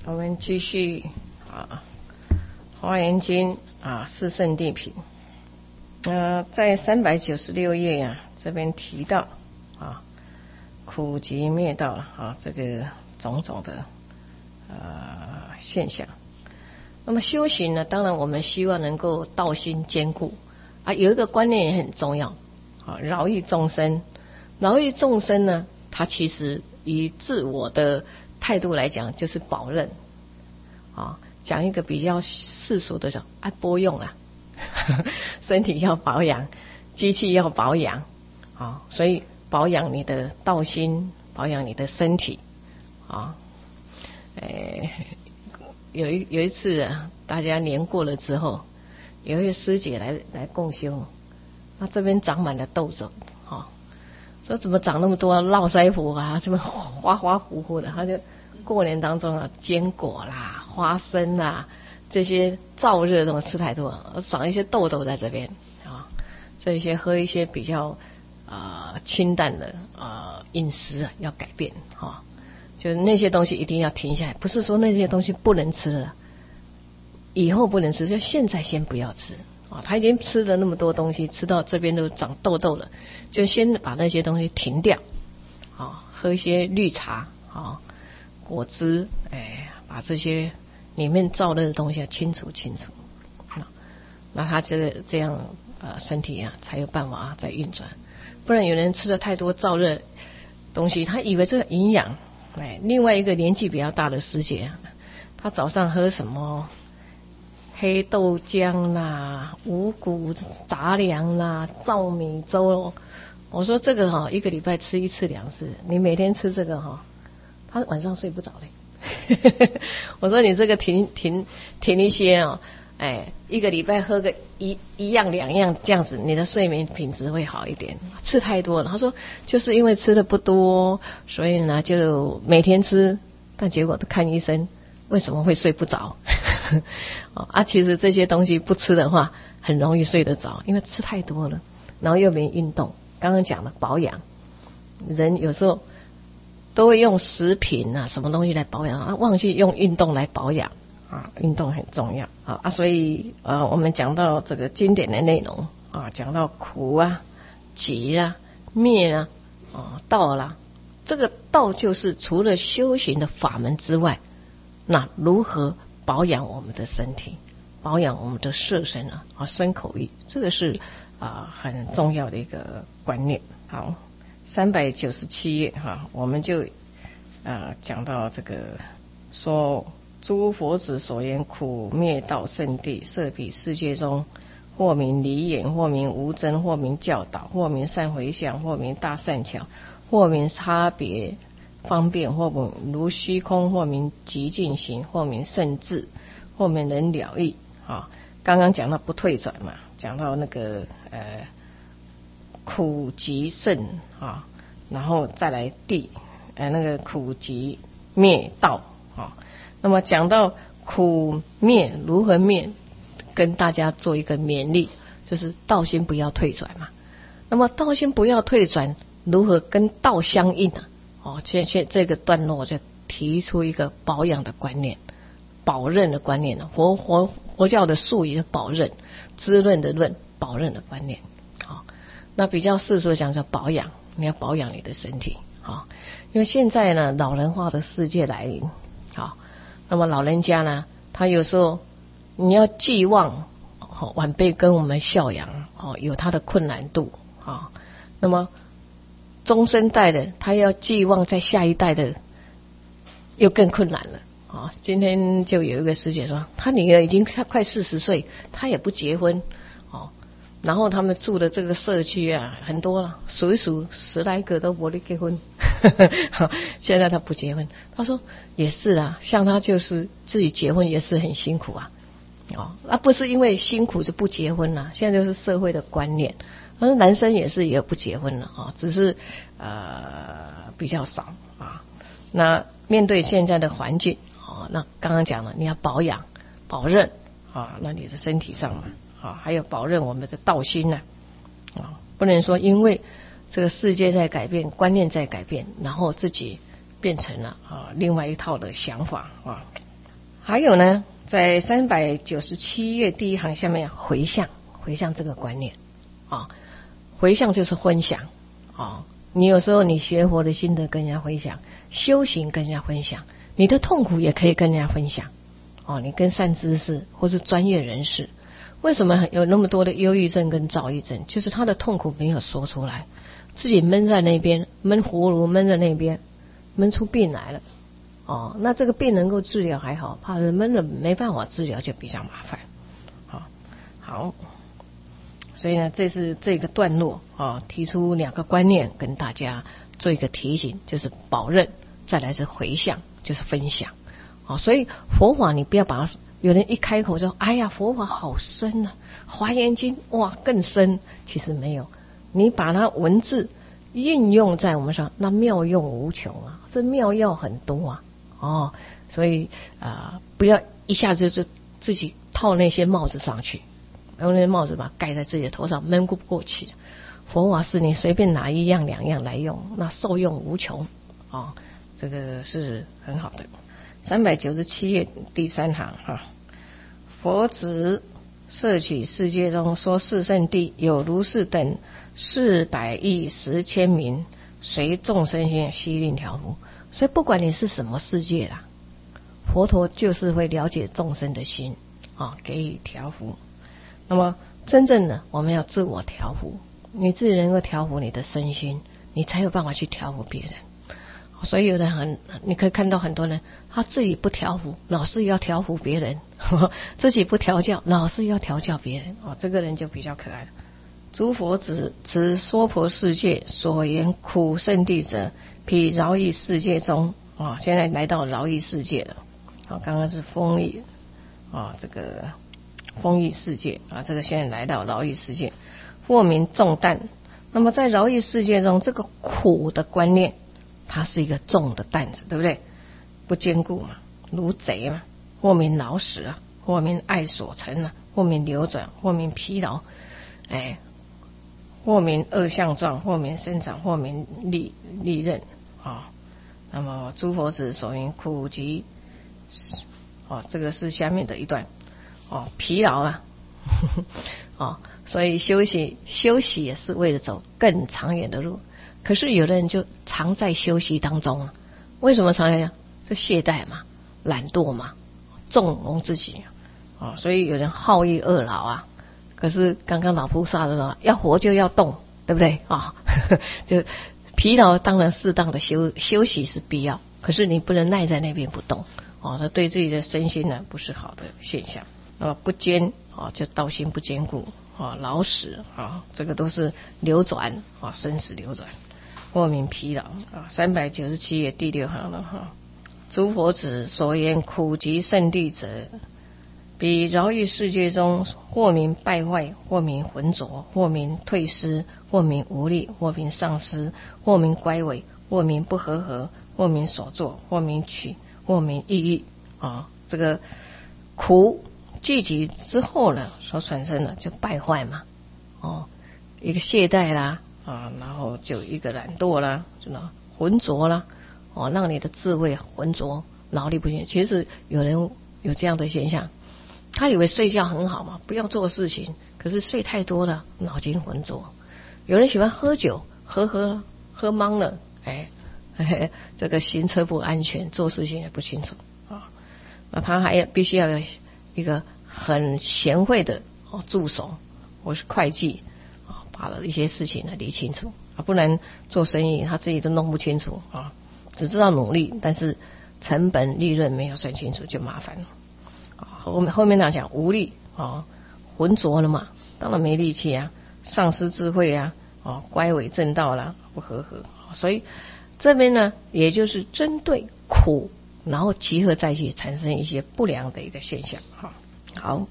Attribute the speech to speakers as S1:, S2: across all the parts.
S1: 我们继续华严经四圣谛品。在396页这边提到苦集灭道这个种种的现象。那么修行呢，当然我们希望能够道心坚固有一个观念也很重要饶益众生。饶益众生呢，它其实以自我的态度来讲就是保任讲一个比较世俗的讲保用身体要保养，机器要保养所以保养你的道心，保养你的身体有一次大家年过了之后，有一位师姐来共修，这边长满了痘痘说怎么长那么多络腮胡这么花花糊糊的。他就过年当中坚果啦、花生啦这些燥热的东西吃太多长一些痘痘在这边这一些喝一些比较清淡的饮食要改变就是那些东西一定要停下来，不是说那些东西不能吃了，以后不能吃，就现在先不要吃他已经吃了那么多东西，吃到这边都长痘痘了，就先把那些东西停掉喝一些绿茶果汁把这些里面燥热的东西清除那他这样身体才有办法再运转。不然有人吃了太多燥热东西，他以为这个营养另外一个年纪比较大的师姐他早上喝什么黑豆浆啦、五谷杂粮啦、糙米粥我说这个一个礼拜吃1次2次，你每天吃这个他晚上睡不着嘞我说你这个停一些一个礼拜喝个一样2样这样子，你的睡眠品质会好一点。吃太多了，他说就是因为吃的不多，所以呢就每天吃，但结果都看医生为什么会睡不着其实这些东西不吃的话很容易睡得着，因为吃太多了，然后又没运动。刚刚讲了保养，人有时候都会用食品什么东西来保养忘记用运动来保养运动很重要所以我们讲到这个经典的内容讲到苦集灭道啦，这个道就是除了修行的法门之外，那如何保养我们的身体，保养我们的色身身口意，这个是很重要的一个观念。好，397页我们就讲到这个说诸佛子所言苦灭道圣谛，设彼世界中，或名离眼，或名无争，或名教导，或名善回向，或名大善巧，或名差别方便，或名如虚空，或名极尽行，或名圣智，或名能了义刚刚讲到不退转嘛，讲到那个苦集圣然后再来那个苦集灭道那么讲到苦灭如何灭，跟大家做一个勉励，就是道心不要退转嘛。那么道心不要退转，如何跟道相应这个段落就提出一个保养的观念，保任的观念佛教的术语是保任，滋润的润，保任的观念那比较世俗的讲叫保养，你要保养你的身体因为现在呢老人化的世界来临那么老人家呢，他有时候你要寄望晚辈跟我们孝养有他的困难度那么中生代的他要寄望在下一代的又更困难了今天就有一个师姐说，他女儿已经快40岁，他也不结婚然后他们住的这个社区很多了，数一数10来个都没得结婚现在他不结婚，他说也是像他就是自己结婚也是很辛苦不是因为辛苦就不结婚了，现在就是社会的观念，男生也不结婚了只是比较少那面对现在的环境那刚刚讲了，你要保养保任那你的身体上嘛还有保任我们的道心不能说因为这个世界在改变，观念在改变，然后自己变成了另外一套的想法还有呢，在397页第一行下面，回向这个观念啊，回向就是分享啊。你有时候你学佛的心得跟人家分享，修行跟人家分享，你的痛苦也可以跟人家分享哦。你跟善知识或是专业人士，为什么有那么多的忧郁症跟躁郁症？就是他的痛苦没有说出来，自己闷在那边，闷葫芦闷在那边，闷出病来了。哦，那这个病能够治疗还好，怕是闷了没办法治疗就比较麻烦。好，所以呢，这是这个段落提出2个观念跟大家做一个提醒，就是保任，再来是回向，就是分享。所以佛法你不要把它，有人一开口说，哎呀，佛法好深啊，华严经哇更深，其实没有，你把它文字应用在我们上，那妙用无穷啊，这妙药很多啊。所以不要一下子就自己套那些帽子上去，用那些帽子把它盖在自己的头上，闷不过去。佛法是你随便拿1样2样来用，那受用无穷这个是很好的。397页第3行佛子摄取世界中说是圣地，有如是等400亿10千名，随众生心悉令调伏。所以不管你是什么世界啦，佛陀就是会了解众生的心给予调伏。那么真正的我们要自我调伏，你自己能够调伏你的身心，你才有办法去调伏别人。所以有人你可以看到很多人他自己不调伏，老是要调伏别人自己不调教，老是要调教别人这个人就比较可爱了。诸佛子持娑婆世界所言苦圣地者，彼饶益世界中现在来到饶益世界了刚刚是丰益这个丰益世界这个现在来到饶益世界，或名重担。那么在饶益世界中，这个苦的观念它是一个重的担子，对不对？不坚固嘛，如贼嘛，或名劳死或名爱所成或名流转，或名疲劳或名恶相状，或名生长，或名利刃那么诸佛子所言苦集这个是下面的一段疲劳所以休息也是为了走更长远的路。可是有的人就常在休息当中为什么常在？这懈怠嘛，懒惰嘛，纵容自己所以有人好逸恶劳可是刚刚老菩萨说要活就要动，对不对就疲劳当然适当的休息是必要，可是你不能赖在那边不动这对自己的身心呢不是好的现象。不坚就道心不坚固劳死这个都是流转生死流转，或名疲劳397页第6行了诸佛子所言苦集圣地者，彼饶益世界中，或名败坏，或名浑浊，或名退失，或名无力，或名丧失，或名乖违，或名不和合，或名所作，或名取，或名意义这个苦聚集之后呢，所产生的就败坏嘛一个懈怠啦然后就一个懒惰啦，就浑浊啦让你的智慧浑浊，脑力不行。其实有人有这样的现象，他以为睡觉很好嘛，不要做事情，可是睡太多了，脑筋浑浊。有人喜欢喝酒，喝懵了这个行车不安全，做事情也不清楚那他还必须要有一个很贤惠的助手或是会计把一些事情理清楚不然做生意他自己都弄不清楚只知道努力，但是成本利润没有算清楚就麻烦了后面讲无力浑浊了嘛，当然没力气丧失智慧乖违正道啦，不和合所以这边呢也就是针对苦然后集合在一起产生一些不良的一个现象好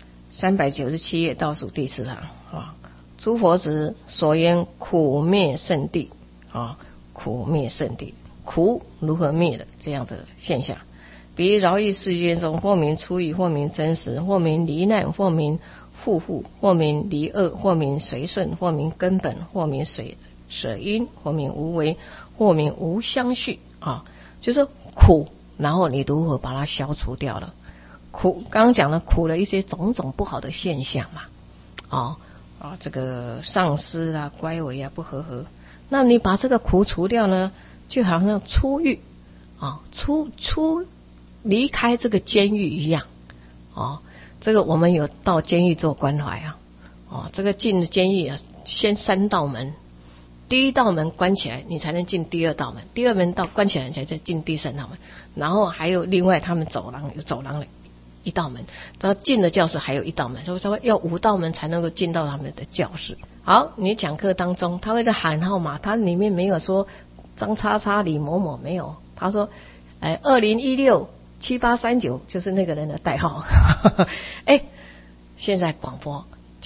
S1: 397页倒数第4行诸佛子所言苦灭圣地苦灭圣地，苦如何灭的这样的现象，比饶益世界中，或名出于，或名真实，或名离难，或名护护，或名离恶，或名随顺，或名根本，或名舍因，或名无为，或名无相续就是苦然后你如何把它消除掉了。苦，刚刚讲了苦的一些种种不好的现象嘛，这个丧失啊、乖违啊、不和合，那你把这个苦除掉呢，就好像出狱离开这个监狱一样，这个我们有到监狱做关怀这个进监狱先3道门，第1道门关起来，你才能进第2道门，第2门关起来，你才再进第3道门，然后还有另外他们走廊的1道门，到进了教室还有1道门，所以他会要5道门才能够进到他们的教室。好，你讲课当中他会在喊号码，他里面没有说张叉叉李某某，没有，他说20167839就是那个人的代号现在广播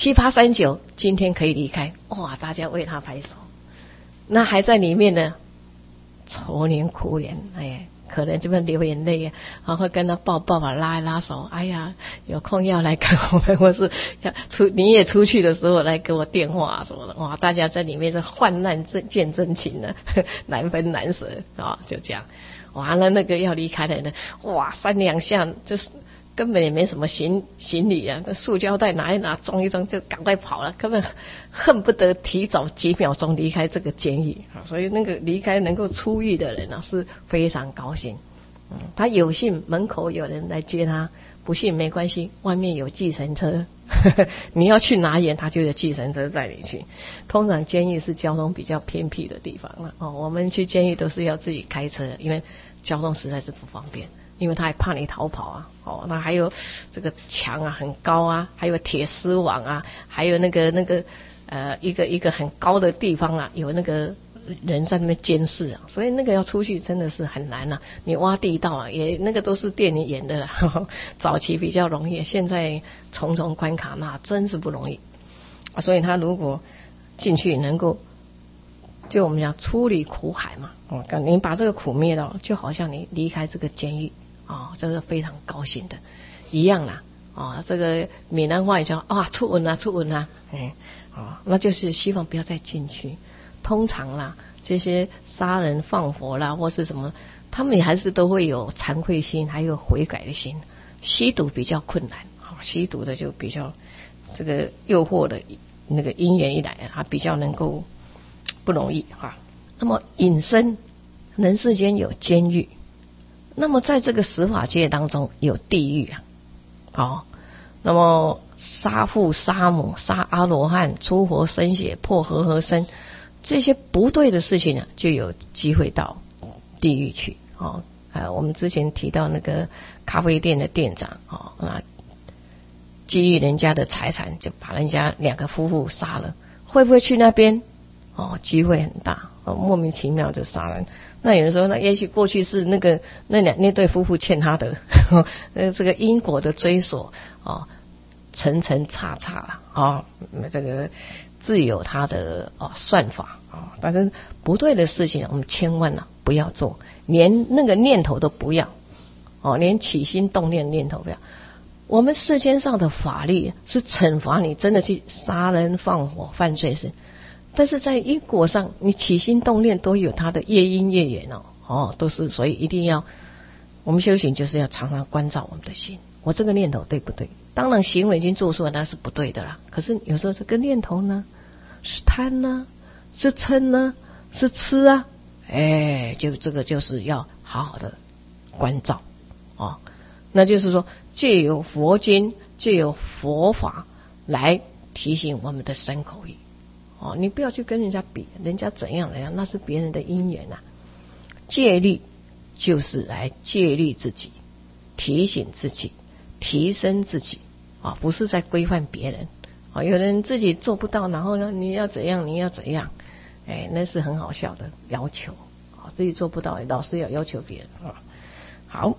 S1: 7839今天可以离开，哇，大家为他拍手。那还在里面呢，愁脸苦脸，可能就会流眼泪会跟他抱拉一拉手，有空要来看我们，或是你也出去的时候来给我电话什么的，哇，大家在里面是患难见真情的，难分难舍就这样。完了那个要离开的人，哇，3两下就是根本也没什么行李啊，那塑胶袋拿一拿装一装就赶快跑了，根本恨不得提早几秒钟离开这个监狱所以那个离开能够出狱的人是非常高兴。他有幸门口有人来接他，不信没关系，外面有计程车你要去哪里他就有计程车载你去。通常监狱是交通比较偏僻的地方我们去监狱都是要自己开车，因为交通实在是不方便，因为他还怕你逃跑那还有这个墙很高还有铁丝网还有那个一个很高的地方有那个人在那边监视所以那个要出去真的是很难你挖地道也那个都是电影演的啦早期比较容易，现在重重关卡那真是不容易所以他如果进去能够就我们讲出离苦海嘛你把这个苦灭掉，就好像你离开这个监狱这是非常高兴的一样啦这个闽南话也叫出稳啦那就是希望不要再进去。通常啦这些杀人放火啦或是什么，他们也还是都会有惭愧心还有悔改的心。吸毒比较困难吸毒的就比较这个诱惑的那个因缘一来他比较能够不容易那么引申人世间有监狱，那么在这个十法界当中有地狱那么杀父杀母杀阿罗汉出活生血破和合身，这些不对的事情就有机会到地狱去我们之前提到那个咖啡店的店长觊觎人家的财产，就把人家2个夫妇杀了，会不会去那边机会很大莫名其妙就杀人。那有人说那也许过去是那对夫妇欠他的这个因果的追索层层叉叉这个自有他的算法但是不对的事情我们千万不要做，连那个念头都不要连起心动念念头不要。我们世间上的法律是惩罚你真的去杀人放火犯罪事，但是在因果上你起心动念都有它的业因业缘都是，所以一定要我们修行就是要常常关照我们的心，我这个念头对不对？当然行为已经做出来那是不对的啦，可是有时候这个念头呢是贪呢是嗔呢是痴就这个就是要好好的关照那就是说藉由佛经藉由佛法来提醒我们的身口意你不要去跟人家比，人家怎样那是别人的因缘戒律就是来戒律自己，提醒自己，提升自己不是在规范别人有人自己做不到，然后呢你要怎样你要怎样那是很好笑的要求自己做不到老是要求别人好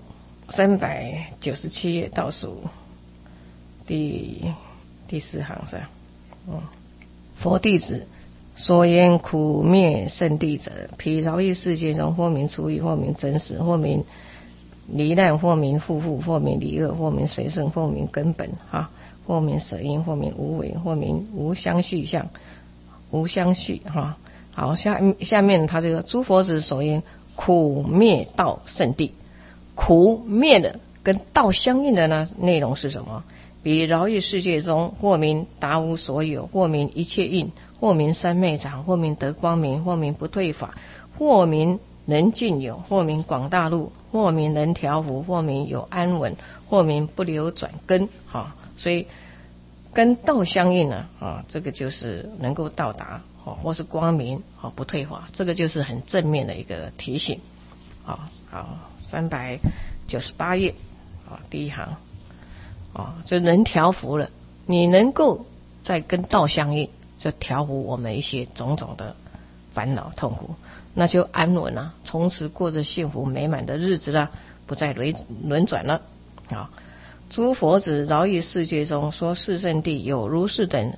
S1: ，397页倒数第4行是佛弟子所言苦灭圣地者，彼饶益世界中，或名出狱，或名真实，或名离难，或名护护，或名离恶，或名随顺，或名根本或名舍因，或名无为，或名无相续相，无相续好，下面他这个诸佛子所言苦灭道圣地， 苦灭的跟道相应的呢内容是什么？比饶益世界中，或名达无所有，或名一切应，或名三昧常，或名得光明，或名不退法，或名能尽有，或名广大路，或名能调伏，或名有安稳，或名不流转根。所以跟道相应呢，这个就是能够到达，或是光明，不退法，这个就是很正面的一个提醒。好，398页，第一行，就能调伏了。你能够再跟道相应，就调伏我们一些种种的烦恼痛苦，那就安稳了，从此过着幸福美满的日子了，不再轮转了。诸佛子饶益世界中，说四圣谛有如是等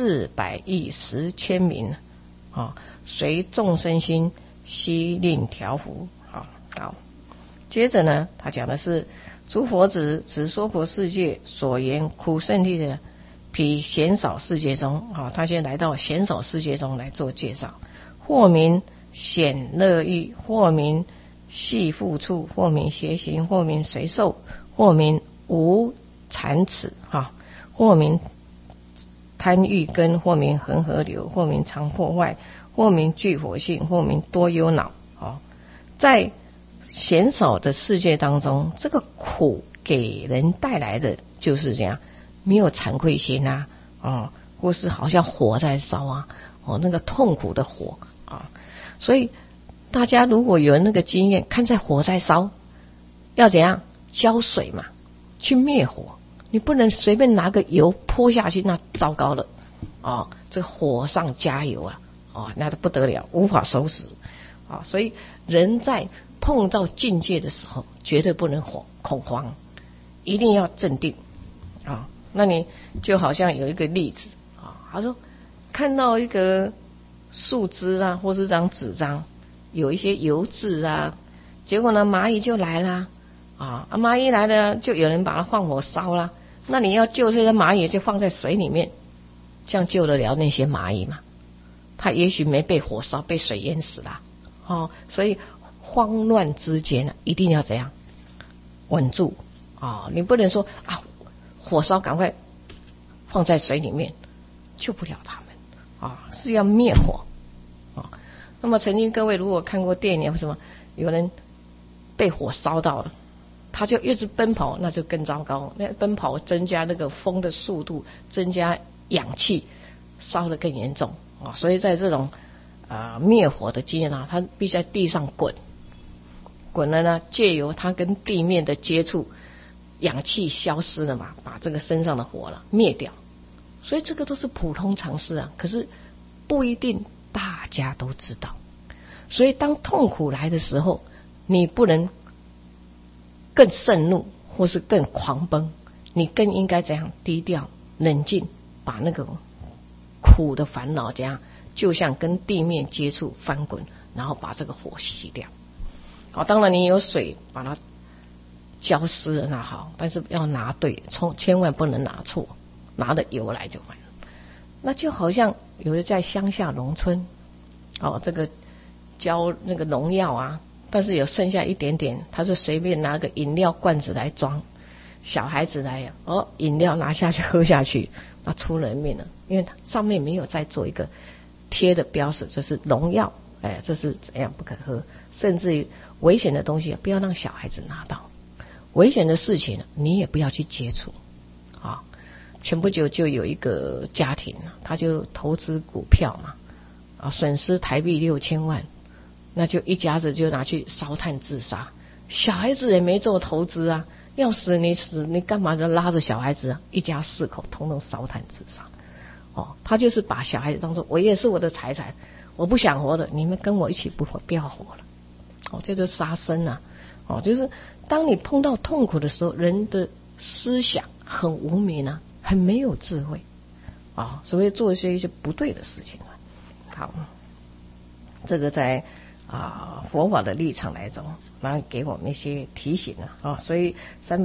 S1: 400亿10千名，随众生心悉令调伏。好，接着呢，他讲的是诸佛子指说佛世界所言苦圣谛的彼贤少世界中，他先来到贤少世界中来做介绍。或名显乐欲，或名系缚处，或名邪行，或名随受，或名无残耻，或名贪欲根，或名恒河流，或名常破坏，或名具火性，或名多忧恼。在贤少的世界当中，这个苦给人带来的就是这样，没有惭愧心或是好像火在烧那个痛苦的火所以大家如果有那个经验，看在火在烧，要怎样浇水嘛，去灭火。你不能随便拿个油泼下去，那糟糕了这火上加油那都不得了，无法收拾所以人在碰到境界的时候，绝对不能恐慌，一定要镇定那你就好像有一个例子他说看到一个树枝或是张纸张有一些油渍结果呢蚂蚁就来了蚂蚁来了就有人把它放火烧了，那你要救这些蚂蚁就放在水里面，这样救得了那些蚂蚁吗？它也许没被火烧，被水淹死了所以慌乱之间一定要怎样稳住你不能说火烧赶快放在水里面，救不了他们是要灭火那么曾经各位如果看过电影，为什么有人被火烧到了，他就一直奔跑，那就更糟糕。那奔跑增加那个风的速度，增加氧气，烧得更严重所以在这种灭火的经验他必须在地上滚了呢，借由他跟地面的接触，氧气消失了嘛，把这个身上的火灭掉。所以这个都是普通常识可是不一定大家都知道。所以当痛苦来的时候，你不能更盛怒或是更狂奔，你更应该怎样低调冷静，把那个苦的烦恼这样就像跟地面接触翻滚，然后把这个火熄掉当然你有水把它浇湿了那好，但是要拿对，千万不能拿错，拿的油来就完了。那就好像有的在乡下农村这个浇那个农药但是有剩下一点点，他就随便拿个饮料罐子来装，小孩子来饮料拿下去喝下去，那出人命了，因为上面没有再做一个贴的标识，这是农药这是怎样不可喝，甚至于危险的东西不要让小孩子拿到，危险的事情你也不要去接触前不久就有一个家庭他就投资股票嘛损失台币6000万，那就一家子就拿去烧炭自杀，小孩子也没做投资要死你死，你干嘛就拉着小孩子一家4口统统烧炭自杀他就是把小孩子当作我也是我的财产，我不想活了，你们跟我一起不要活了这就是杀生就是当你碰到痛苦的时候，人的思想很无明很没有智慧所以做一些不对的事情好，这个在佛法的立场来走，然后给我们一些提醒所以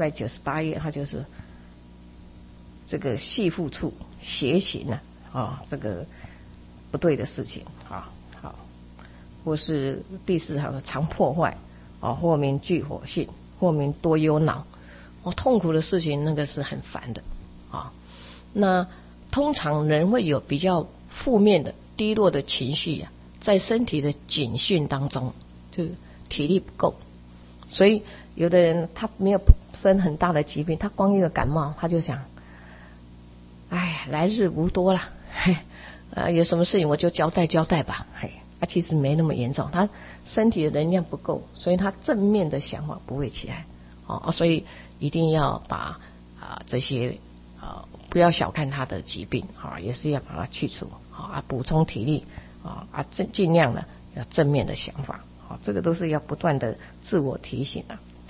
S1: 398页它就是这个系缚处邪行这个不对的事情好，或是第4行的常破坏或名具火性或名多忧恼。痛苦的事情那个是很烦的啊。那通常人会有比较负面的低落的情绪啊，在身体的警讯当中，就是体力不够，所以有的人他没有生很大的疾病，他光一个感冒他就想，哎，来日无多了，有什么事情我就交代吧，其实没那么严重，他身体的能量不够，所以他正面的想法不会起来。所以一定要把这些不要小看他的疾病也是要把它去除补充体力尽量的要正面的想法这个都是要不断的自我提醒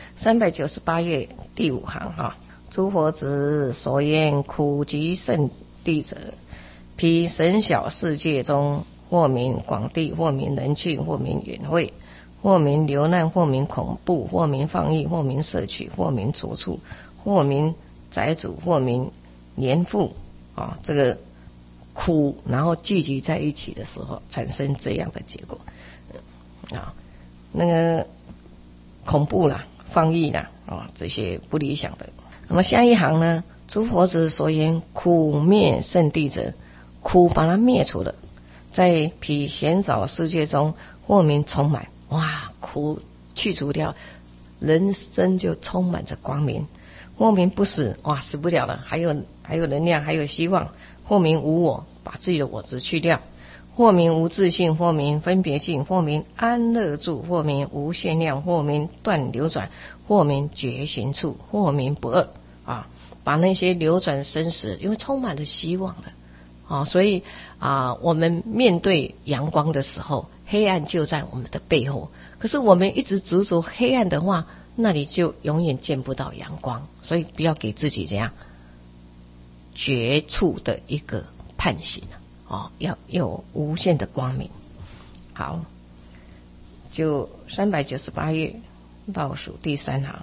S1: 398页第5行诸佛子所言苦集圣地者，彼神小世界中，或名广地，或名人去，或名远会，或名流难，或名恐怖，或名放逸，或名摄取，或名着处，或名宅主，或名年富这个苦然后聚集在一起的时候产生这样的结果那个恐怖啦，放逸啦这些不理想的。那么下一行呢，诸佛子所言苦灭圣地者，苦把它灭除了，在彼贤少世界中，或名充满。苦去除掉，人生就充满着光明。或名不死，死不了了，还有能量，还有希望。或名无我，把自己的我执去掉。或名无自性，或名分别性，或名安乐住，或名无限量，或名断流转，或名觉行处，或名不二把那些流转生死，因为充满了希望了所以我们面对阳光的时候，黑暗就在我们的背后，可是我们一直执着黑暗的话，那你就永远见不到阳光。所以不要给自己这样绝处的一个判刑要有无限的光明。好，就398页倒数第3行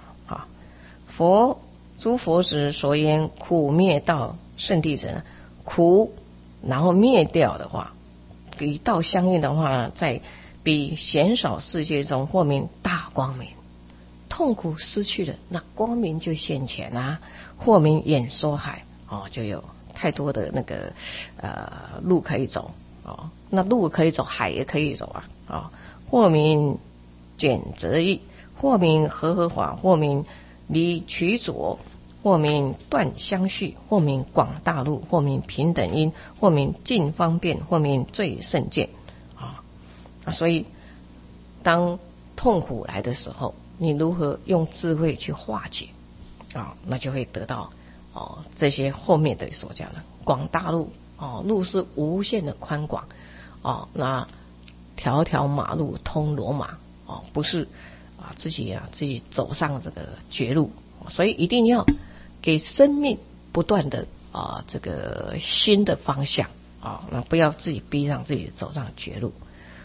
S1: 诸佛子所言苦灭道圣地者，苦然后灭掉的话，与道相应的话，在彼贤少世界中，或名大光明。痛苦失去了，那光明就现前或名演说海就有太多的那个路可以走那路可以走，海也可以走或名卷折义，或名和法，或名离取左，或名断相续，或名广大路，或名平等因，或名尽方便，或名最胜见所以当痛苦来的时候，你如何用智慧去化解那就会得到这些后面的所讲的广大路路是无限的宽广那条条马路通罗马不是自己走上这个绝路。所以一定要给生命不断的这个新的方向那不要自己逼让自己走上绝路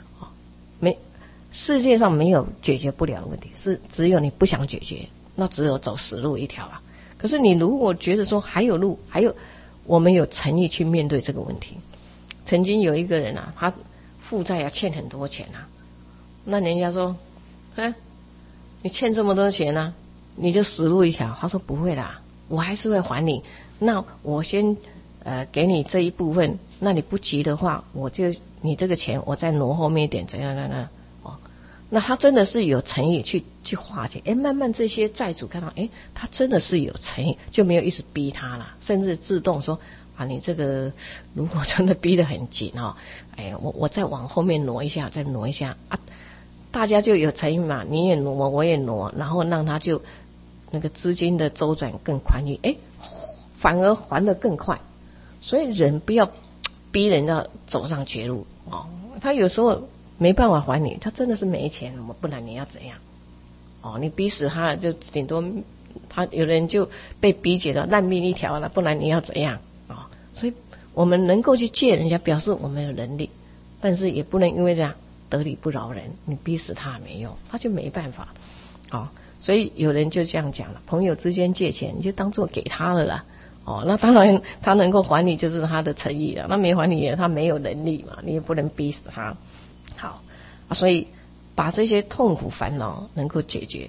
S1: 世界上没有解决不了的问题，是只有你不想解决，那只有走死路一条可是你如果觉得说还有路，还有我们有诚意去面对这个问题。曾经有一个人他负债欠很多钱那人家说你欠这么多钱你就死路一条。他说不会啦，我还是会还你，那我先给你这一部分，那你不急的话，你这个钱我再挪后面一点，怎样那他真的是有诚意去化解慢慢这些债主看到他真的是有诚意，就没有一直逼他了，甚至自动说你这个如果真的逼得很紧我再往后面挪一下，再挪一下大家就有诚意嘛，你也挪我也挪，然后让他就那个资金的周转更宽裕反而还得更快。所以人不要逼人家走上绝路他有时候没办法还你，他真的是没钱，不然你要怎样你逼死他就顶多他有人就被逼解到烂命一条了，不然你要怎样所以我们能够去借人家，表示我们有能力，但是也不能因为这样得理不饶人，你逼死他没用，他就没办法所以有人就这样讲了，朋友之间借钱你就当作给他了啦那当然他能够还你就是他的诚意了，那没还你他没有能力嘛，你也不能逼死他。好所以把这些痛苦烦恼能够解决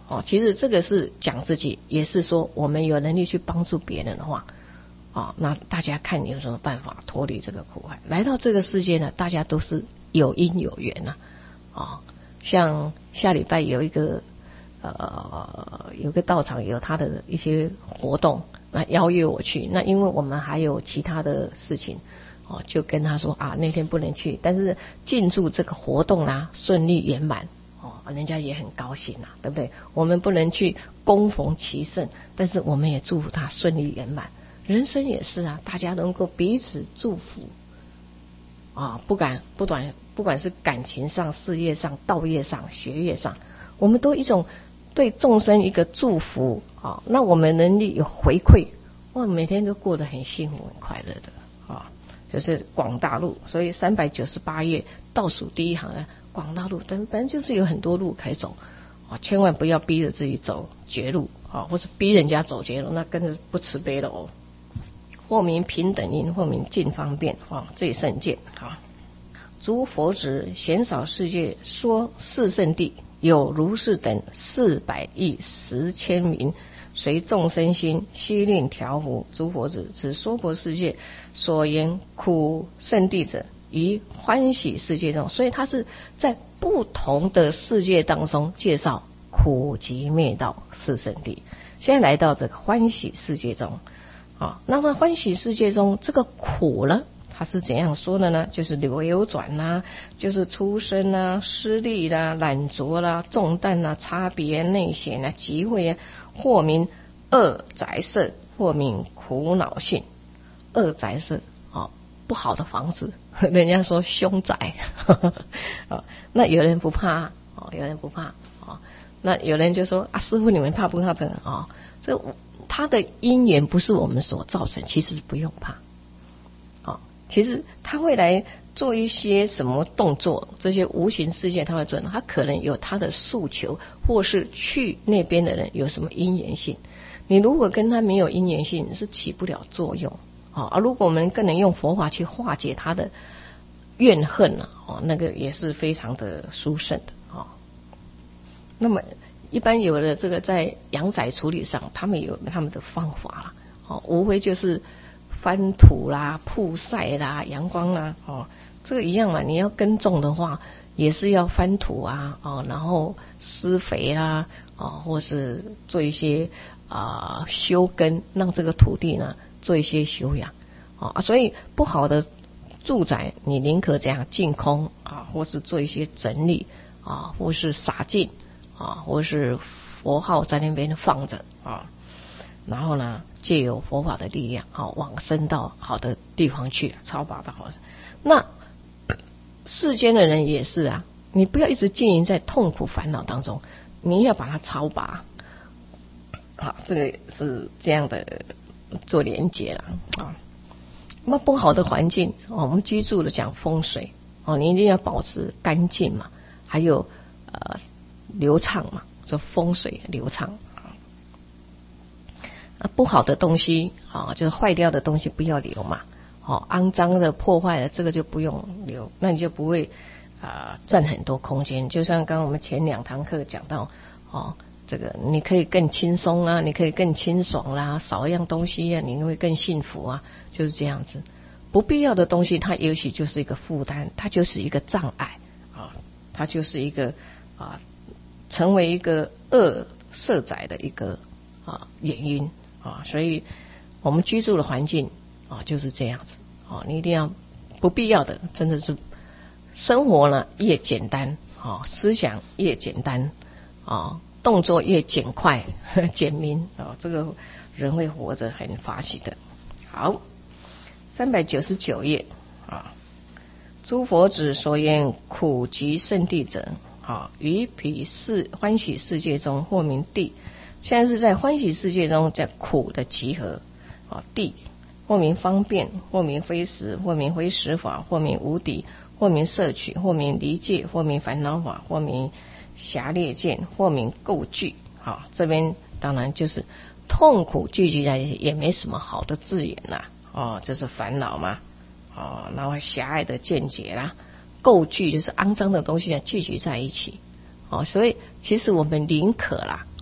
S1: 其实这个是讲自己，也是说我们有能力去帮助别人的话，那大家看你有什么办法脱离这个苦海。来到这个世界呢，大家都是有因有缘像下礼拜有一个有个道场有他的一些活动，那邀约我去，那因为我们还有其他的事情就跟他说那天不能去，但是进驻这个活动顺利圆满人家也很高兴对不对？我们不能去恭逢其盛，但是我们也祝福他顺利圆满。人生也是大家能够彼此祝福不管是感情上、事业上、道业上、学业上，我们都一种对众生一个祝福那我们能力有回馈，每天都过得很幸福、很快乐的就是广大路。所以398页倒数第一行广大路，本来就是有很多路可以走千万不要逼着自己走绝路或是逼人家走绝路，那跟着不慈悲了或名平等因，或名尽方便最胜见诸佛子贤少世界说四圣谛，有如是等400亿10千名，随众生心悉令调伏。诸佛子，此娑婆世界所言苦圣谛者，于欢喜世界中，所以他是在不同的世界当中介绍苦集灭道四圣谛。现在来到这个欢喜世界中那么欢喜世界中这个苦呢，它是怎样说的呢？就是流转就是出生失利懒浊重担差别内显集会或名恶宅色，或名苦恼性。恶宅色不好的房子，人家说凶宅那有人不怕有人不怕那有人就说师父你们怕不怕这个这他的因缘不是我们所造成，其实不用怕其实他会来做一些什么动作，这些无形世界他会做，他可能有他的诉求，或是去那边的人有什么因缘性。你如果跟他没有因缘性，是起不了作用如果我们更能用佛法去化解他的怨恨那个也是非常的殊胜的那么一般有的这个在阳宅处理上，他们有他们的方法无非就是翻土曝晒阳光这个一样嘛。你要耕种的话，也是要翻土然后施肥或是做一些修根，让这个土地呢做一些修养所以不好的住宅，你宁可这样净空或是做一些整理或是洒净或是佛号在那边放着然后呢借由佛法的力量往生到好的地方去，超拔到好。那世间的人也是你不要一直经营在痛苦烦恼当中，你要把它超拔这个是这样的做连结了那不好的环境我们居住的讲风水你一定要保持干净嘛，还有流畅嘛，这风水流畅不好的东西就是坏掉的东西不要留嘛肮脏的破坏的这个就不用留，那你就不会占很多空间。就像刚刚我们前2堂课讲到这个你可以更轻松你可以更清爽少一样东西你会更幸福就是这样子。不必要的东西它也许就是一个负担，它就是一个障碍它就是一个成为一个恶色宅的一个原因所以我们居住的环境就是这样子你一定要不必要的，真的是生活呢越简单思想越简单动作越简快简明这个人会活着很法喜的。好，399页诸佛子所言苦集圣谛者于彼欢喜世界中或名谛。现在是在欢喜世界中，在苦的集合谛，或名方便，或名非实，或名非实法，或名无敌，或名摄取，或名离戒，或名烦恼法，或名狭劣见，或名垢聚这边当然就是痛苦聚集在一起，也没什么好的字眼这是烦恼嘛然后狭隘的见解垢聚就是肮脏的东西聚集在一起所以其实我们宁可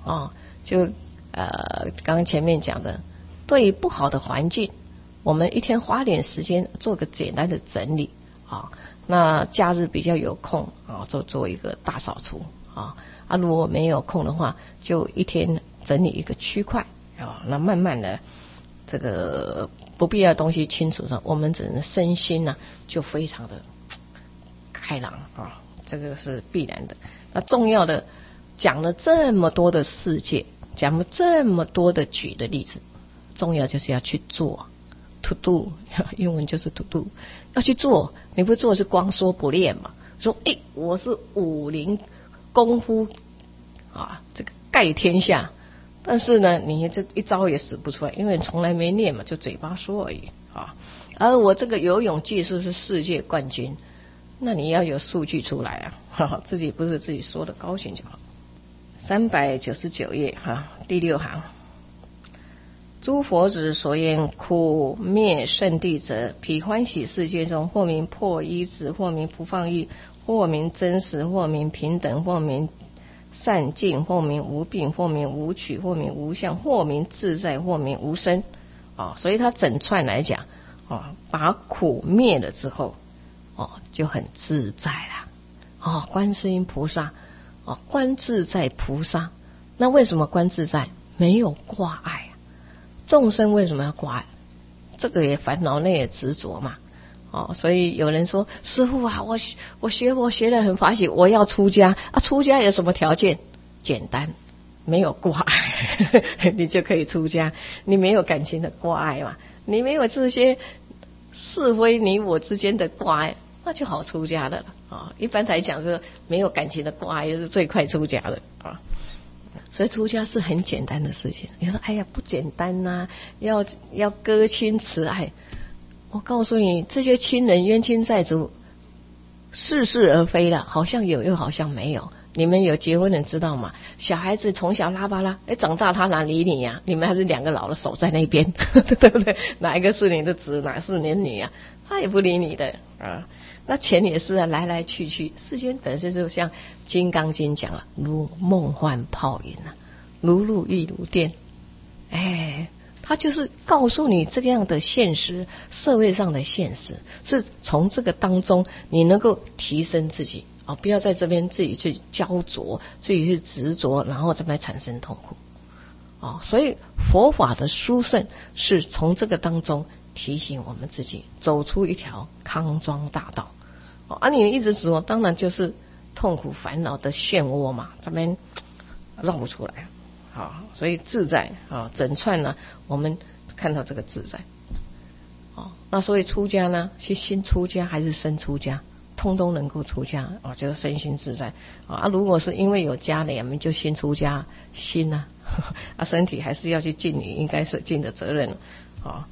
S1: 就刚刚前面讲的，对于不好的环境，我们一天花点时间做个简单的整理那假日比较有空做一个大扫除如果没有空的话，就一天整理一个区块那慢慢的这个不必要的东西清除上，我们整个身心就非常的开朗这个是必然的。那重要的讲了这么多的世界，讲了这么多的举的例子，重要就是要去做 to do， 英文就是 to do， 要去做。你不做是光说不练嘛，说我是武林功夫这个盖天下，但是呢你这一招也使不出来，因为从来没练嘛，就嘴巴说而已而我这个游泳技术是世界冠军，那你要有数据出来自己不是自己说的高兴就好。399页第6行，诸佛子所言苦灭圣地者，彼欢喜世界中，或名破依止，或名不放逸，或名真实，或名平等，或名善尽，或名无病，或名无取，或名无相，或名自在，或名无生所以他整串来讲把苦灭了之后就很自在了观世音菩萨观自在菩萨，那为什么观自在？没有挂碍众生为什么要挂碍？这个也烦恼，那也执着嘛所以有人说师父我学得很法喜，我要出家出家有什么条件？简单，没有挂碍你就可以出家。你没有感情的挂碍嘛，你没有这些是非你我之间的挂碍，那就好出家的了一般来讲是没有感情的挂碍是最快出家的所以出家是很简单的事情。你说哎呀不简单要割亲慈爱，我告诉你，这些亲人冤亲债主似是而非了，好像有又好像没有。你们有结婚的知道吗？小孩子从小拉巴拉长大他哪理你呀？你们还是两个老的守在那边对不对？哪一个是你的子，哪是你的女啊？他也不理你的那钱也是来来去去，世间本身就像金刚经讲了，如梦幻泡影如露亦如电他就是告诉你这样的现实，社会上的现实，是从这个当中你能够提升自己不要在这边自己去焦灼，自己去执着，然后这边产生痛苦所以佛法的殊胜是从这个当中提醒我们自己走出一条康庄大道你一直执着，当然就是痛苦烦恼的漩涡嘛，这边绕不出来所以自在整串呢我们看到这个自在那所以出家呢，是新出家还是身出家，通通能够出家就是身心自在如果是因为有家的，我们就先出家心身体还是要去尽你应该是尽的责任好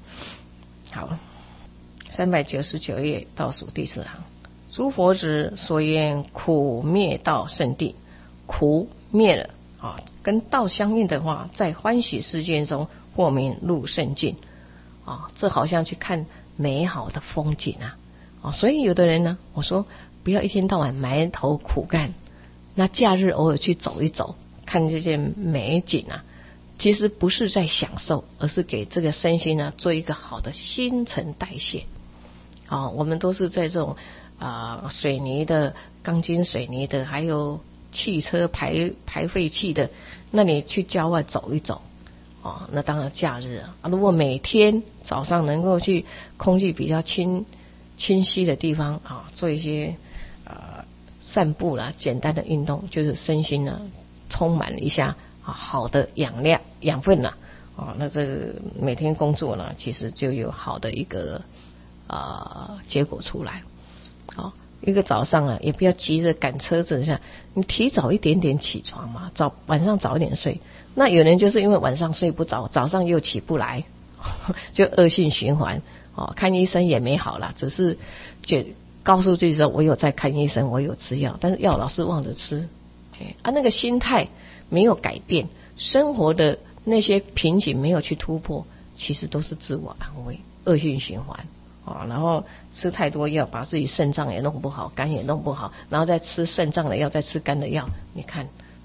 S1: ，399页倒数第4行，诸佛子所言苦灭道圣地，苦灭了跟道相应的话，在欢喜世界中，或名入圣境这好像去看美好的风景所以有的人呢，我说不要一天到晚埋头苦干，那假日偶尔去走一走，看这些美景其实不是在享受，而是给这个身心做一个好的新陈代谢我们都是在这种水泥的钢筋水泥的，还有汽车排废气的，那你去郊外走一走那当然假日如果每天早上能够去空气比较清晰的地方做一些散步啦，简单的运动，就是身心充满一下好的养分那这个每天工作呢，其实就有好的一个结果出来一个早上也不要急着赶车子你提早一点点起床嘛，晚上早一点睡。那有人就是因为晚上睡不着，早上又起不来就恶性循环看医生也没好啦，只是告诉自己说我有在看医生，我有吃药，但是药老是忘着吃那个心态没有改变，生活的那些瓶颈没有去突破，其实都是自我安慰，恶性循环然后吃太多药，把自己肾脏也弄不好，肝也弄不好，然后再吃肾脏的药，再吃肝的药，你看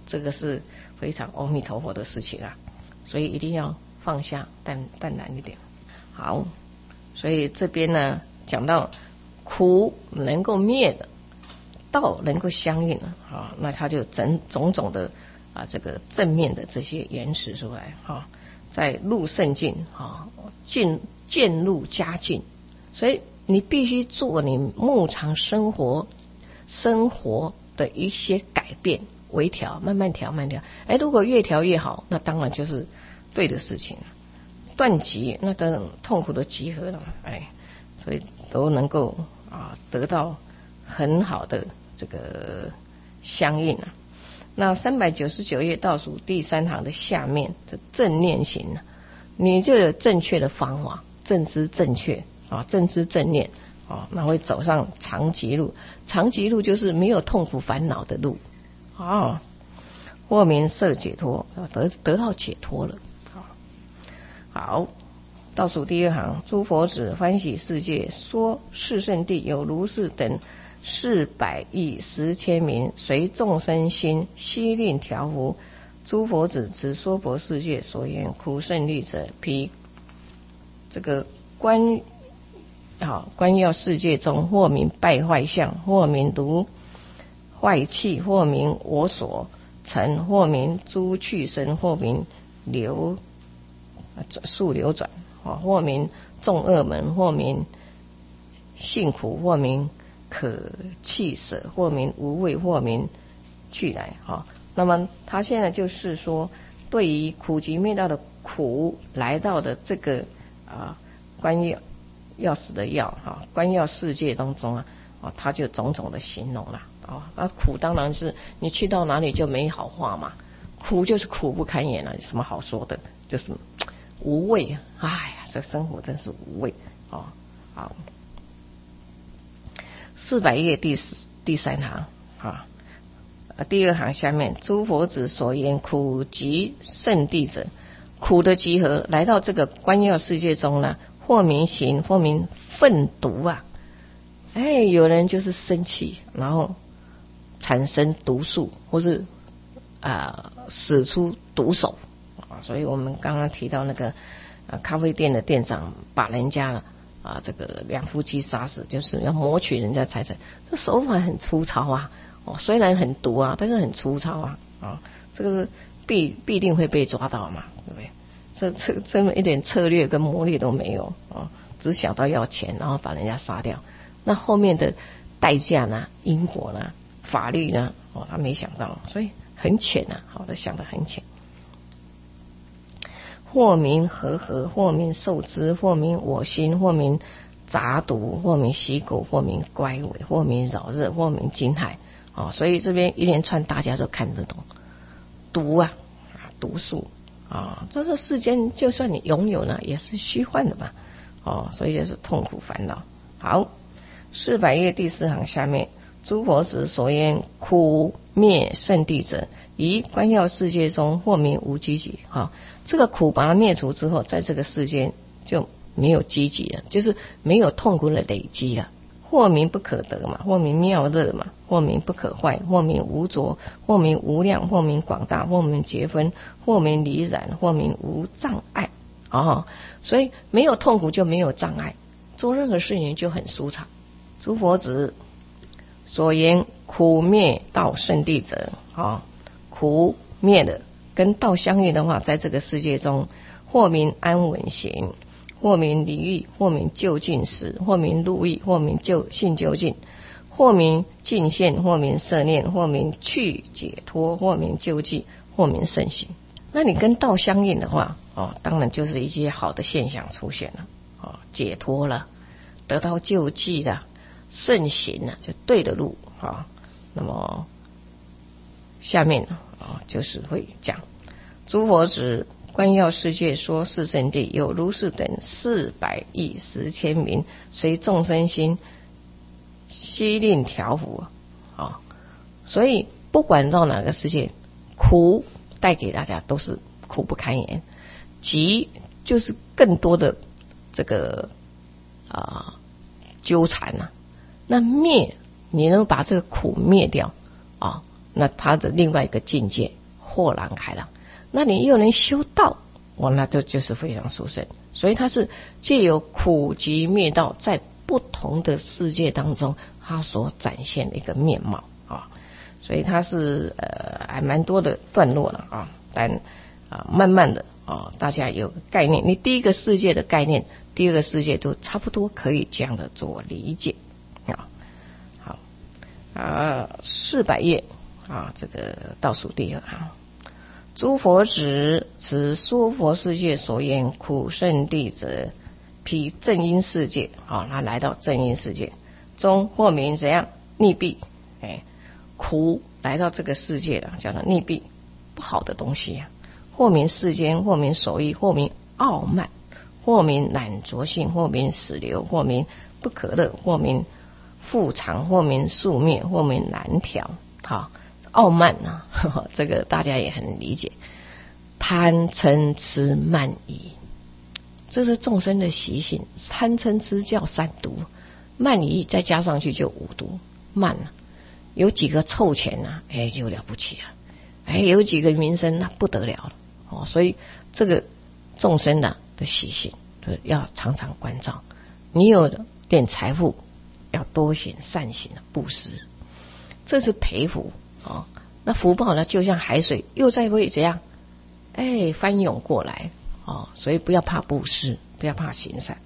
S1: 这个是非常阿弥陀佛的事情所以一定要放下，淡然一点。好，所以这边呢讲到苦能够灭的，道能够相应那他就种种的这个正面的这些言辞出来在入圣境渐入佳境，所以你必须做你日常生活的一些改变微调，慢慢调。如果越调越好，那当然就是对的事情。断集那等痛苦的集合了所以都能够得到很好的这个相应那399页倒数第3行的下面的正念行你就有正确的方法，正知正确正知正念那会走上长吉路。长吉路就是没有痛苦烦恼的路或名色解脱，得到解脱了好，倒数第2行，诸佛子欢喜世界，说四圣谛有如是等400亿10千名，随众生心，悉令调伏。诸佛子持娑婆世界所言苦胜利者，彼这个观要世界中，或名败坏相，或名如坏气，或名我所成，或名诸趣生，或名速流转或名众恶门，或名性苦，或名可弃舍，或名无畏，或名去来那么他现在就是说，对于苦集灭道的苦来到的这个观要死的要观要世界当中他就种种的形容了那苦当然是你去到哪里就没好话嘛，苦就是苦不堪言了，有什么好说的，就是无味这生活真是无味好，400页第3行第2行下面，诸佛子所言苦集圣谛者，苦的集合来到这个观要世界中呢，或名行，或名愤毒有人就是生气，然后产生毒素，或是使出毒手所以我们刚刚提到那个咖啡店的店长把人家这个两夫妻杀死，就是要谋取人家财产，这手法很粗糙虽然很毒但是很粗糙这个是必定会被抓到嘛，对不对？这么一点策略跟谋略都没有只想到要钱，然后把人家杀掉，那后面的代价呢、因果呢、法律呢他没想到，所以很浅他想得很浅。或名和合，或名受知，或名我心，或名杂毒，或名习垢，或名乖违，或名扰热，或名惊骇所以这边一连串大家都看得懂毒毒素这是世间就算你拥有呢也是虚幻的嘛所以就是痛苦烦恼。好，400页第4行下面，诸佛子所言苦灭圣谛者，于观要世界中，或名无积集这个苦把它灭除之后，在这个世间就没有积集了，就是没有痛苦的累积了。或名不可得嘛，或名妙乐嘛，或名不可坏，或名无着，或名无量，或名广大，或名绝分，或名离染，或名无障碍所以没有痛苦就没有障碍，做任何事情就很舒畅。诸佛子所言苦灭道圣谛者苦灭的跟道相应的话，在这个世界中，或名安稳行，或名离欲，或名究竟时，或名入欲，或名性究竟，或名尽现，或名摄念，或名去解脱，或名究竟，或名圣行。那你跟道相应的话当然就是一些好的现象出现了解脱了，得到救济了，圣行了，就对的路那么下面就是会讲诸佛子观要世界说四圣谛有如是等400亿10千名，随众生心，悉令调伏所以不管到哪个世界，苦带给大家都是苦不堪言，集就是更多的这个纠缠那灭你能把这个苦灭掉那他的另外一个境界豁然开朗。那你又能修道，那这就是非常殊胜。所以他是借由苦集灭道，在不同的世界当中，他所展现的一个面貌啊。所以他是还蛮多的段落了啊，但慢慢的大家有概念。你第一个世界的概念，第二个世界都差不多可以这样的做理解啊。好，400页这个倒数第二行。诸佛子，此说佛世界所言苦圣地者，披正因世界他来到正因世界中，或名怎样逆弊，苦来到这个世界了，叫做逆弊，不好的东西或名世间，或名手艺，或名傲慢，或名懒惰性，或名死流，或名不可乐，或名复常，或名宿灭，或名难调。傲慢这个大家也很理解，贪嗔痴慢疑，这是众生的习性。贪嗔痴叫3毒，慢疑再加上去就5毒。慢有几个臭钱就了不起有几个名声那不得了了所以这个众生的习性要常常关照。你有点财富，要多行善行布施，这是培福那福报呢，就像海水又再会怎样翻涌过来所以不要怕布施，不要怕行善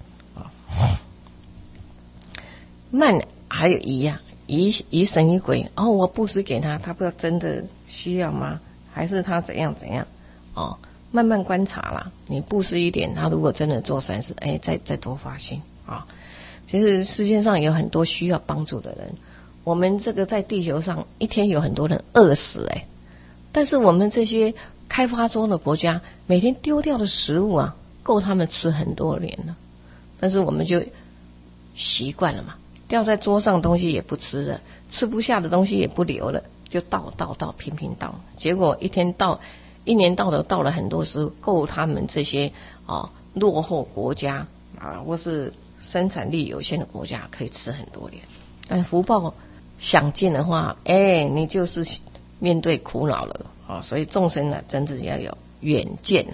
S1: 慢还有疑神疑鬼我布施给他，他不知道真的需要吗？还是他怎样慢慢观察啦。你布施一点，他如果真的做善事再多发心其实世界上有很多需要帮助的人，我们这个在地球上一天有很多人饿死但是我们这些开发中的国家每天丢掉的食物够他们吃很多年了，但是我们就习惯了嘛，掉在桌上的东西也不吃了，吃不下的东西也不留了，就倒频倒，结果一年到了很多食物够他们这些落后国家或是生产力有限的国家可以吃很多年。但福报想尽的话你就是面对苦恼了所以众生真的要有远见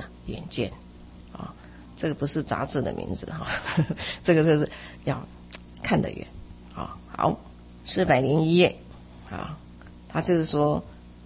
S1: 这个不是杂志的名字这个就是要看得远好，401页他就是说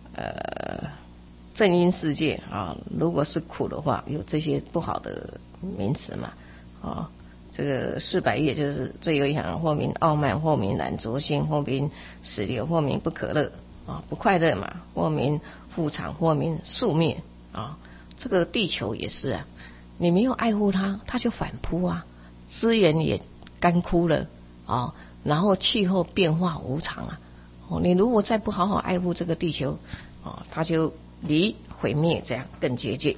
S1: 正因世界如果是苦的话，有这些不好的名词嘛这个400页就是最后一行，或名傲慢，或名懒惰性，或名死流，或名不可乐不快乐嘛，或名复常，或名宿灭这个地球也是你没有爱护它，它就反扑资源也干枯了然后气候变化无常你如果再不好好爱护这个地球它就离毁灭这样更接近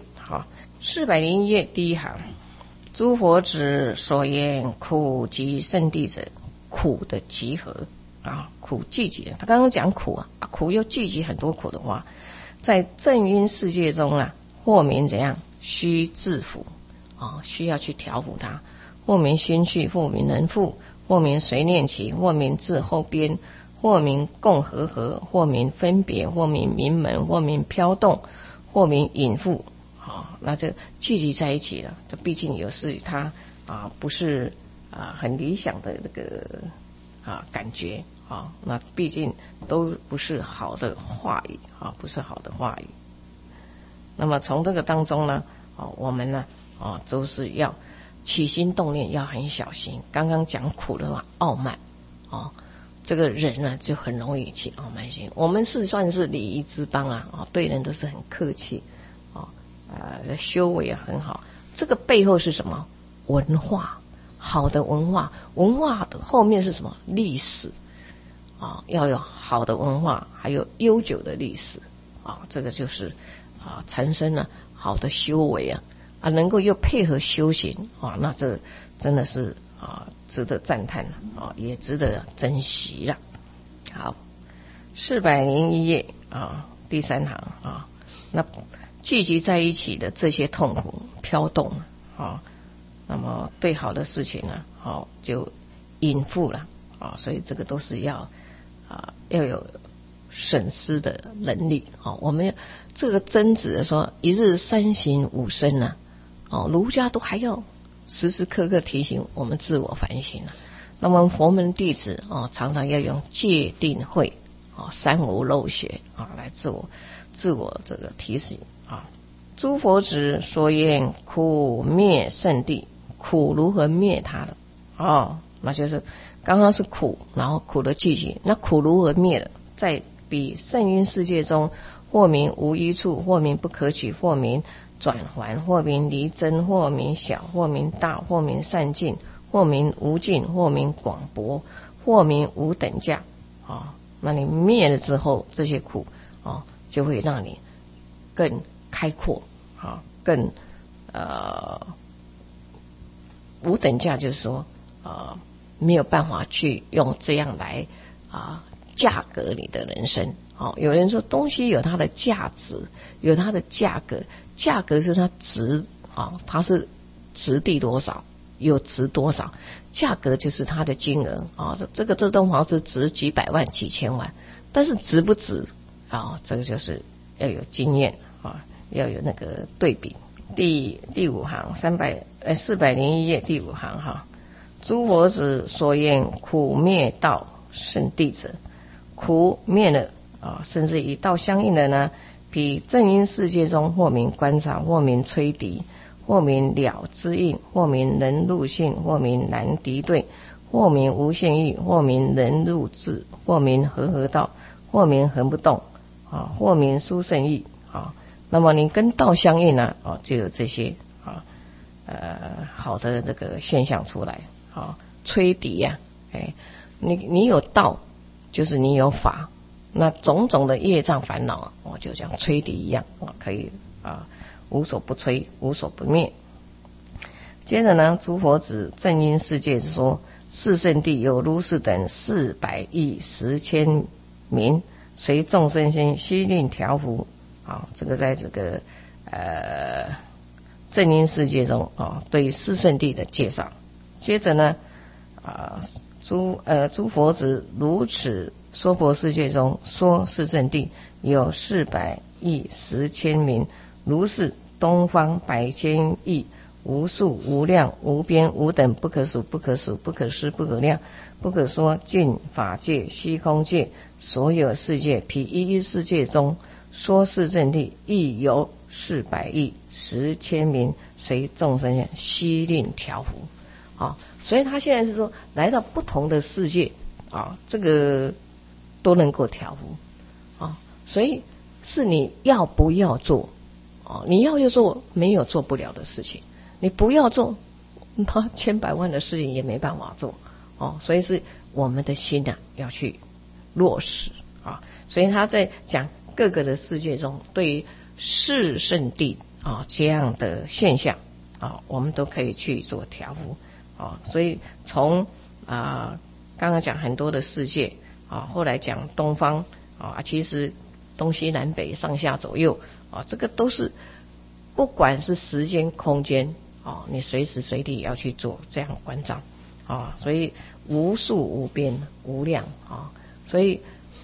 S1: 401页第一行，诸佛子所言苦集圣地者，苦的集合苦聚集他刚刚讲苦苦又聚集很多苦的话，在正因世界中或名怎样需自辅需要去调伏它，或名心去，或名能复，或名随念起，或名至后边，或名共和合，或名分别，或名名门，或名飘动，或名隐覆那这聚集在一起了，这毕竟有是它不是很理想的那个感觉那毕竟都不是好的话语不是好的话语。那么从这个当中呢我们呢都是要起心动念要很小心。刚刚讲苦的话，傲慢这个人呢就很容易起傲慢心。我们是算是礼仪之邦对人都是很客气修为也很好。这个背后是什么？文化，好的文化，文化的后面是什么？历史要有好的文化，还有悠久的历史这个就是产生了好的修为能够又配合修行那这真的是值得赞叹也值得珍惜了。好，401页第3行那聚集在一起的这些痛苦飘动那么对好的事情呢就隐覆了所以这个都是要有审思的能力。我们这个曾子说一日三省吾身啊，儒家都还要时时刻刻提醒我们自我反省啊。那么佛门弟子常常要用戒定慧三无漏学来自我这个提醒啊。诸佛子所言苦灭圣地，苦如何灭它的那就是刚刚是苦，然后苦的句句，那苦如何灭的？在彼圣因世界中，或名无一处，或名不可取，或名转还，或名离真，或名小，或名大，或名善尽，或名无尽，或名广博，或名无等价那你灭了之后，这些苦就会让你更开阔更无等价，就是说没有办法去用这样来价格你的人生。有人说东西有它的价值，有它的价格，价格是它值它是值地多少，有值多少，价格就是它的金额这栋房子值几百万几千万，但是值不值这个就是要有经验要有那个对比。第5行401页第5行诸佛子所言苦灭道圣地者，苦灭了甚至与道相应的呢，彼正因世界中，或名观察，或名吹笛，或名了之应，或名能入性，或名难敌对，或名无限意，或名能入智，或名和道，或名恒不动或名殊胜意那么你跟道相应呢就有这些好的这个现象出来吹笛你有道就是你有法，那种种的业障烦恼就像吹笛一样可以无所不吹，无所不灭。接着呢，诸佛子正因世界说，四圣地有如是等400亿10千名，随众生心悉令调伏这个在这个正因世界中对四圣地的介绍。接着呢诸佛子如此说佛世界中说四圣地有400亿10千名，如是东方100千亿，无数无量无边无等，不可数不可数不可思不可量不可说尽法界虚空界所有世界，彼一一世界中说四圣地亦有400亿10千名，随众生悉令调伏所以他现在是说来到不同的世界这个都能够调伏所以是你要不要做你要就做，没有做不了的事情，你不要做他千百万的事情也没办法做所以是我们的心要去落实所以他在讲各个的世界中对于四圣地这样的现象我们都可以去做调伏所以从刚刚讲很多的世界后来讲东方其实东西南北上下左右这个都是不管是时间空间你随时随地要去做这样关照所以无数无边无量所以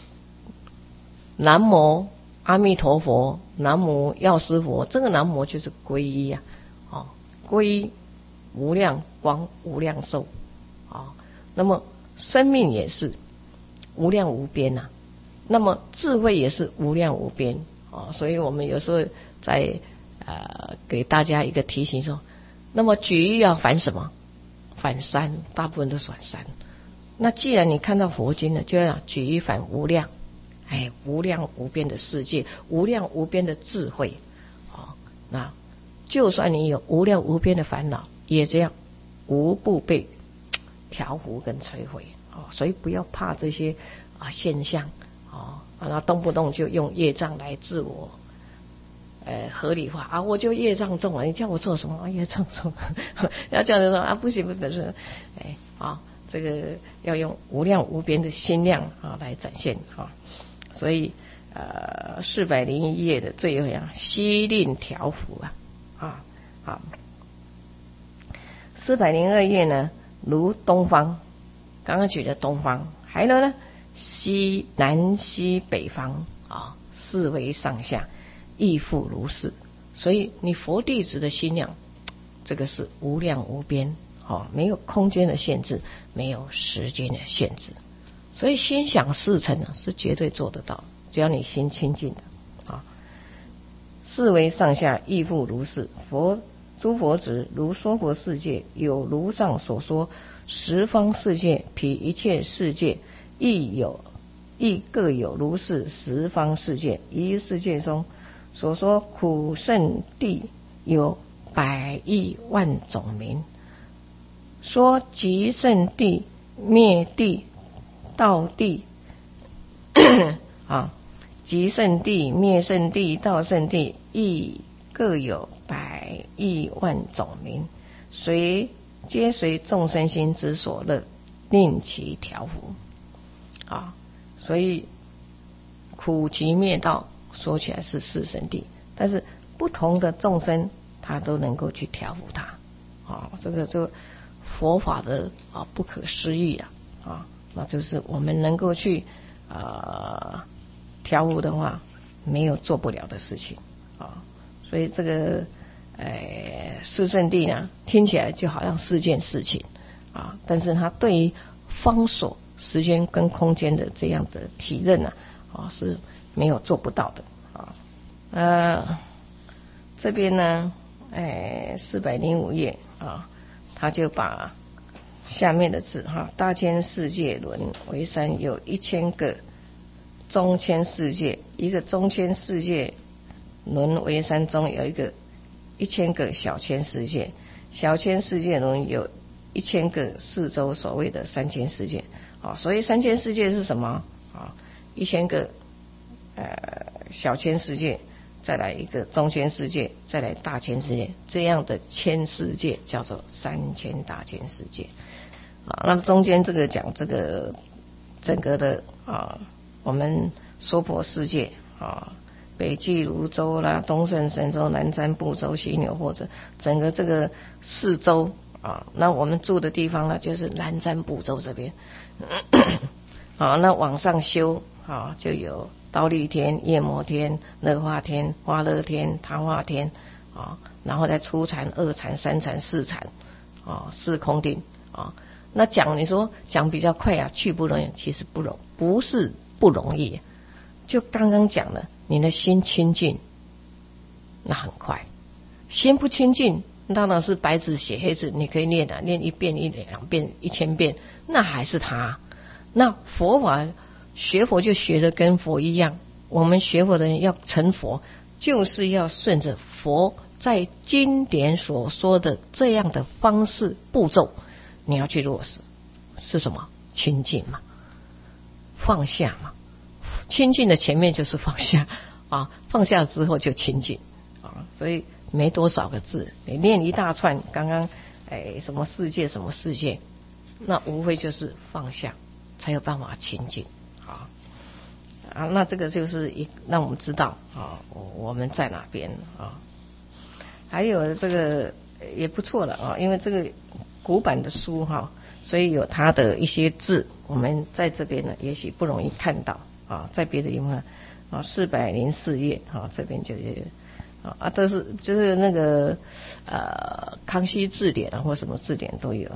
S1: 南无阿弥陀佛，南无药师佛，这个南无就是皈依皈依无量光无量寿那么生命也是无量无边那么智慧也是无量无边所以我们有时候在给大家一个提醒说，那么举一要反什么？反三，大部分都是反三。那既然你看到佛经了，就要举一反无量，无量无边的世界，无量无边的智慧那就算你有无量无边的烦恼，也这样无不被调伏跟摧毁所以不要怕这些现象然后动不动就用业障来自我合理化我就业障重了，你叫我做什么业障重要叫人说不行不行这个要用无量无边的心量来展现所以401页的最后悉令调伏402页呢，如东方，刚刚举的东方，还有呢南西北方啊，四维上下，亦复如是。所以你佛弟子的心量，这个是无量无边，没有空间的限制，没有时间的限制。所以心想事成是绝对做得到，只要你心清净的啊。四维上下，亦复如是。诸佛子如说佛世界，有如上所说十方世界，彼一切世界亦各有如是十方世界。一世界中所说苦圣地有百亿万种名，说极圣地、灭地、道地极圣地、灭圣地、道圣地，亦各有百亿万种名，皆随众生心之所乐，令其调伏。所以苦集灭道说起来是四圣谛，但是不同的众生他都能够去调伏它。这个就佛法的不可思议那就是我们能够去调伏的话，没有做不了的事情所以这个四圣谛呢，听起来就好像是件事情但是它对于方所时间跟空间的这样的体认是没有做不到的这边呢405页他就把下面的字大千世界轮为三，有1000个中千世界，一个中千世界轮为三中有一个1000个小千世界，小千世界轮有1000个四周所谓的三千世界所以三千世界是什么1000个小千世界，再来一个中千世界，再来大千世界，这样的千世界叫做3000大千世界那么中间这个讲这个整个的我们娑婆世界北俱泸州啦，东胜神州，南瞻部洲，西牛货洲，整个这个四周那我们住的地方呢，就是南瞻部洲这边那往上修就有忉利天、夜摩天、乐化天、花乐天、他化天然后再初禅、二禅、三禅、四禅四空定那你说讲比较快去不容易，其实不是不容易，就刚刚讲了，你的心清净那很快，心不清净当然是白纸写黑字，你可以念念1遍、2遍、1000遍，那还是他。那佛法学佛就学的跟佛一样，我们学佛的人要成佛，就是要顺着佛在经典所说的这样的方式步骤，你要去落实。是什么？清净嘛，放下嘛。清净的前面就是放下放下之后就清净所以没多少个字，你念一大串，刚刚什么世界什么世界，那无非就是放下才有办法清净那这个就是让我们知道我们在哪边还有这个也不错了因为这个古版的书所以有它的一些字，我们在这边呢也许不容易看到在别的地方404页这边就是都是就是那个康熙字典或什么字典都有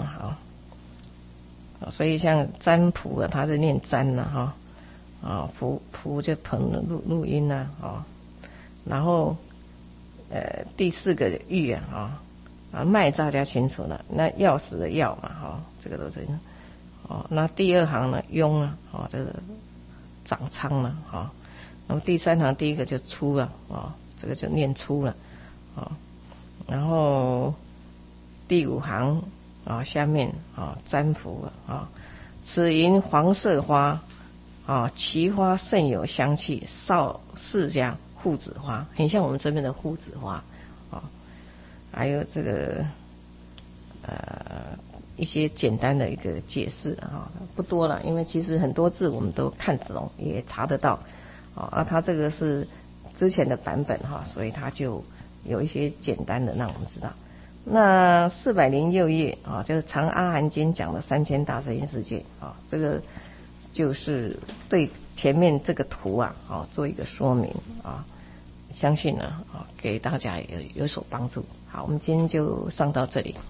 S1: 所以像占卜它是念占卜就棚的录音然后第4个玉脉大家清楚了，那钥匙的钥嘛这个都是那第2行呢庸这个长仓了那么第3行第1个就出了这个就念出了然后第5行下面占卜此云黄色花其花甚有香气，少释迦护子花，很像我们这边的护子花还有这个一些简单的一个解释不多了，因为其实很多字我们都看得懂，也查得到它这个是之前的版本所以它就有一些简单的让我们知道。那406页就是《长阿含经》讲的3000大千世界这个就是对前面这个图啊，做一个说明啊，相信呢给大家有所帮助。好，我们今天就上到这里。